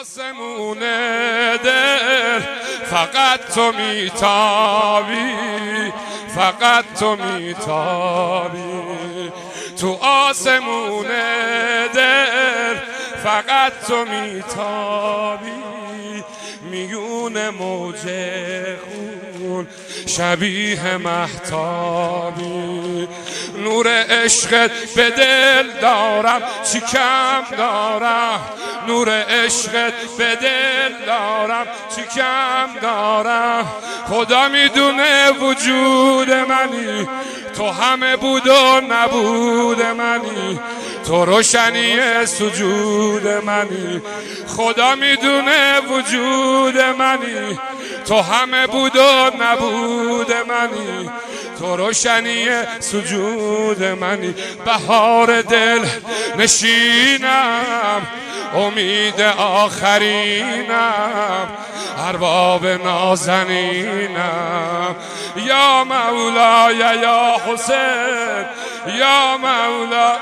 آسمون دل فقط تو میتابی، فقط تو میتابی تو آسمون دل، فقط تو میتابی میون موج خون شبیه مهتابی. نور عشقت به دل دارم چی کم دارم، نور عشقت به دل دارم چی کم دارم. خدا میدونه وجود منی، تو همه بود و نبود منی، تو روشنی سجود منی. خدا میدونه وجود منی، تو همه بود و نبود منی، تو روشنی سجود منی. بهار دل نشینم، امید آخرینم، ارباب نازنینم. یا مولا یا حسین، یا مولا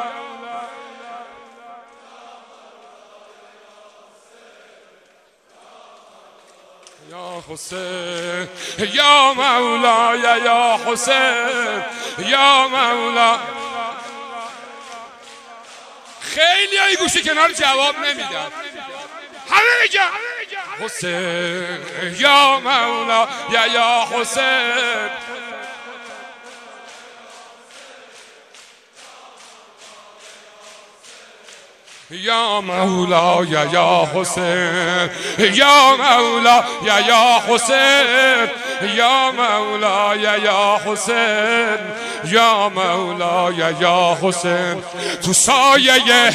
یا حسین، یا مولا یا حسین، یا مولا. خیلی هایی گوشه کنار جواب نمیدن، همه بگم حسین، یا مولا یا حسین. یا مولا یا حسین، یا مولا یا حسین، یا مولا یا حسین، یا مولا یا حسین. تو سایه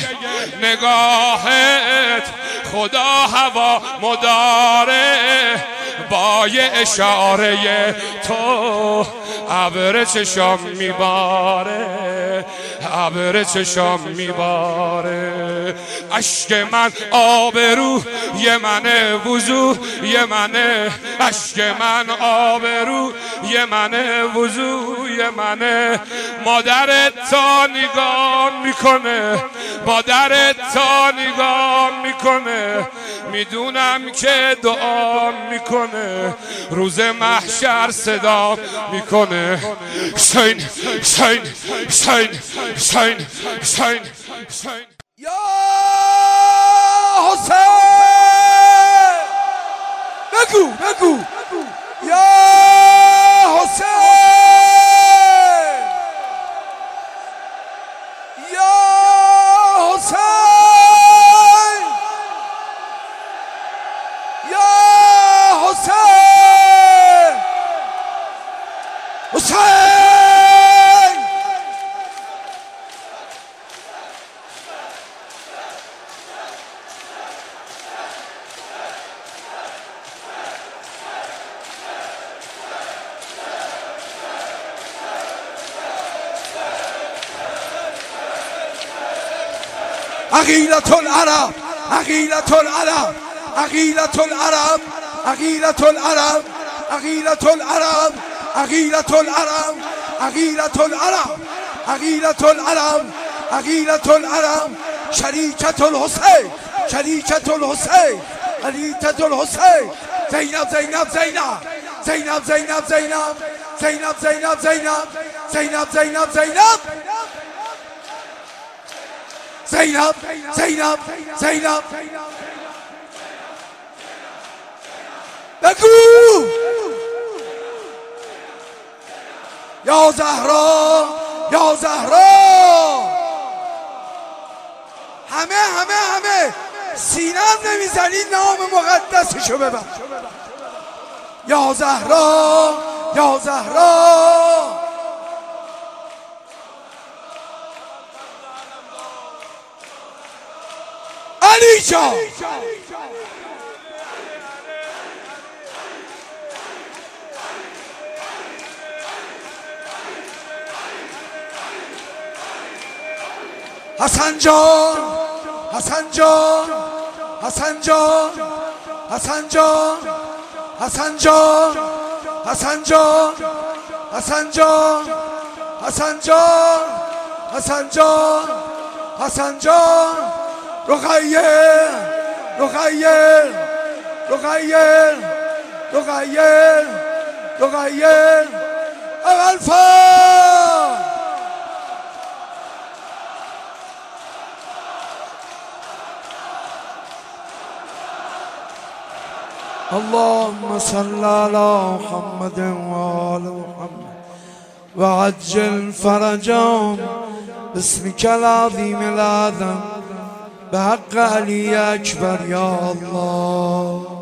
نگاهت خدا هوا مداره، با یه اشاره تو ابر چشام میباره، ابر چشام میباره. اشک من آبرو یه منه، وضو یه منه، اشک من آبرو یه منه، وضو یه منه. مادرت تا نگاه میکنه، مادرت تا نگاه میکنه، میدونم که دعا میکنه، روز محشر صدا میکنه. حسین حسین حسین حسین حسین حسین. یا حسین بگو بگو، یا حسین، یا حسین، یا حسین، حسین. عقيلة العرب، عقيلة العرب، عقيلة العرب، عقيلة العرب، عقيلة العرب، عقيلة العرب، عقيلة العرب، عقيلة العرب، عقيلة العرب. شريكة الحسين، شريكة الحسين، شريكة الحسين. زينب زينب زينب، زينب زينب زينب، زينب زينب زينب، زينب زينب زينب، زينب زينب زينب. بگو یا زهرا، یا زهرا. همه سینم نمیزنید نام مقدسشو ببر. یا زهرا، یا زهرا. علی جان حسن جان، حسن جان، حسن جان، حسن جان، حسن جان، حسن جان، حسن جان، حسن جان، حسن جان، حسن جان. رقیه، رقير رقير رقير رقير الفار. اللهم صل على محمد وآل محمد وعجل فرجهم باسمك العظيم الأعظم بحق علي أكبر يا الله.